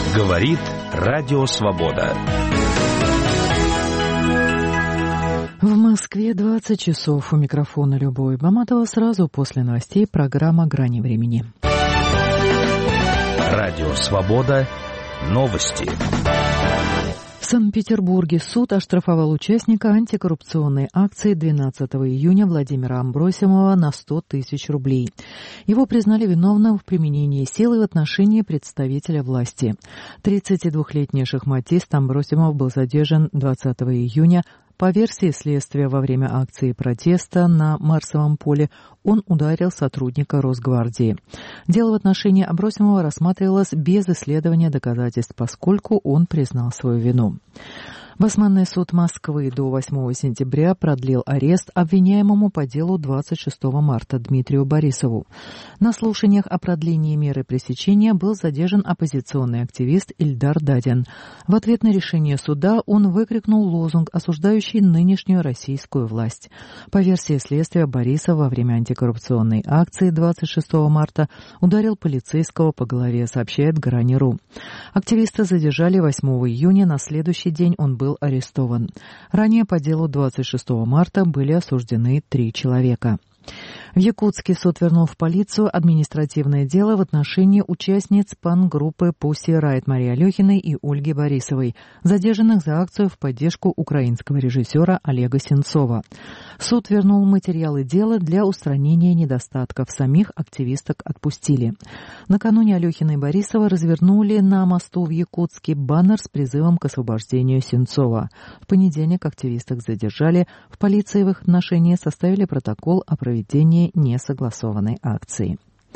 Говорит Радио Свобода. В Москве 20 часов. У микрофона Любовь Баматова. Сразу после новостей программа «Грани времени». Радио Свобода. Новости. В Санкт-Петербурге суд оштрафовал участника антикоррупционной акции 12 июня Владимира Амбросимова на 100 тысяч рублей. Его признали виновным в применении силы в отношении представителя власти. 32-летний шахматист Амбросимов был задержан 20 июня. По версии следствия, во время акции протеста на Марсовом поле он ударил сотрудника Росгвардии. Дело в отношении Амбросимова рассматривалось без исследования доказательств, поскольку он признал свою вину. Басманный суд Москвы до 8 сентября продлил арест обвиняемому по делу 26 марта Дмитрию Борисову. На слушаниях о продлении меры пресечения был задержан оппозиционный активист Ильдар Дадин. В ответ на решение суда он выкрикнул лозунг, осуждающий нынешнюю российскую власть. По версии следствия, Борисов во время антикоррупционной акции 26 марта ударил полицейского по голове, сообщает Грани.ру. Активиста задержали 8 июня, на следующий день он был арестован. Ранее по делу 26 марта были осуждены 3 человека. В Якутске суд вернул в полицию административное дело в отношении участниц панк-группы Pussy Riot Марии Алехиной и Ольги Борисовой, задержанных за акцию в поддержку украинского режиссера Олега Сенцова. Суд вернул материалы дела для устранения недостатков. Самих активисток отпустили. Накануне Алехина и Борисова развернули на мосту в Якутске баннер с призывом к освобождению Сенцова. В понедельник активисток задержали. В полиции в их отношении составили протокол о проведении несогласованной акции.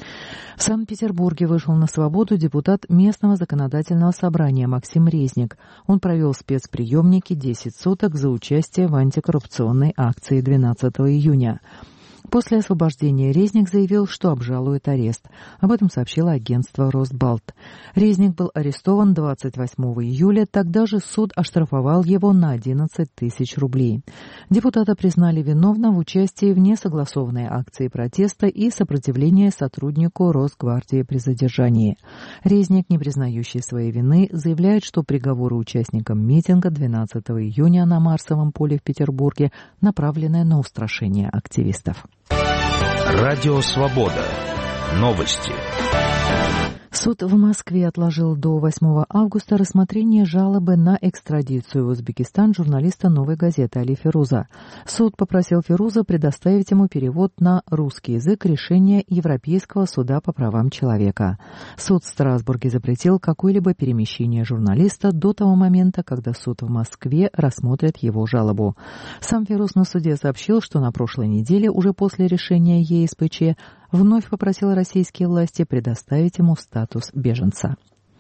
В Санкт-Петербурге вышел на свободу депутат местного законодательного собрания Максим Резник. Он провел в спецприемнике 10 суток за участие в антикоррупционной акции 12 июня. После освобождения Резник заявил, что обжалует арест. Об этом сообщило агентство «Росбалт». Резник был арестован 28 июля, тогда же суд оштрафовал его на 11 тысяч рублей. Депутата признали виновным в участии в несогласованной акции протеста и сопротивлении сотруднику Росгвардии при задержании. Резник, не признающий своей вины, заявляет, что приговоры участникам митинга 12 июня на Марсовом поле в Петербурге направлены на устрашение активистов. Радио Свобода. Новости. Суд в Москве отложил до 8 августа рассмотрение жалобы на экстрадицию в Узбекистан журналиста «Новой газеты» Али Фируза. Суд попросил Фируза предоставить ему перевод на русский язык решения Европейского суда по правам человека. Суд в Страсбурге запретил какое-либо перемещение журналиста до того момента, когда суд в Москве рассмотрит его жалобу. Сам Фируз на суде сообщил, что на прошлой неделе, уже после решения ЕСПЧ, вновь попросил российские власти предоставить ему статус беженца.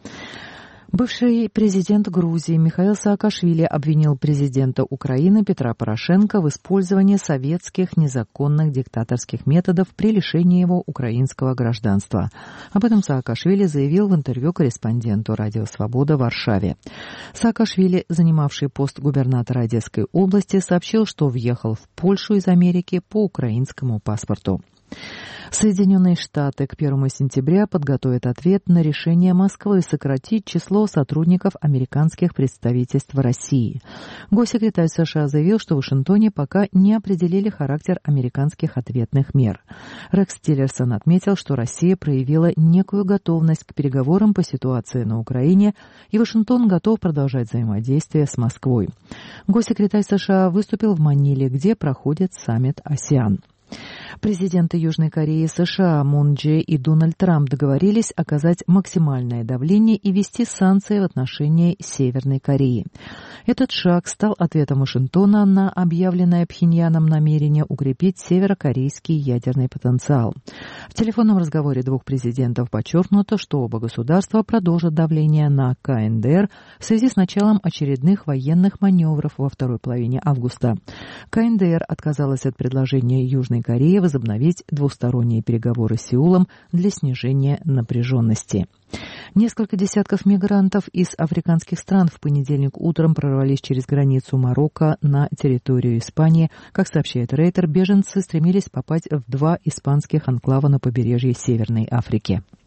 Бывший президент Грузии Михаил Саакашвили обвинил президента Украины Петра Порошенко в использовании советских незаконных диктаторских методов при лишении его украинского гражданства. Об этом Саакашвили заявил в интервью корреспонденту «Радио Свобода» в Варшаве. Саакашвили, занимавший пост губернатора Одесской области, сообщил, что въехал в Польшу из Америки по украинскому паспорту. Соединенные Штаты к 1 сентября подготовят ответ на решение Москвы сократить число сотрудников американских представительств в России. Госсекретарь США заявил, что в Вашингтоне пока не определили характер американских ответных мер. Рекс Тиллерсон отметил, что Россия проявила некую готовность к переговорам по ситуации на Украине, и Вашингтон готов продолжать взаимодействие с Москвой. Госсекретарь США выступил в Маниле, где проходит саммит АСЕАН. Президенты Южной Кореи, США Мун Чже и Дональд Трамп договорились оказать максимальное давление и ввести санкции в отношении Северной Кореи. Этот шаг стал ответом Вашингтона на объявленное Пхеньяном намерение укрепить северокорейский ядерный потенциал. В телефонном разговоре двух президентов подчеркнуто, что оба государства продолжат давление на КНДР в связи с началом очередных военных маневров во второй половине августа. КНДР отказалась от предложения Южной Кореи возобновить двусторонние переговоры с Сеулом для снижения напряженности. Несколько десятков мигрантов из африканских стран в понедельник утром прорвались через границу Марокко на территорию Испании. Как сообщает Рейтер, беженцы стремились попасть в 2 испанских анклава на побережье Северной Африки.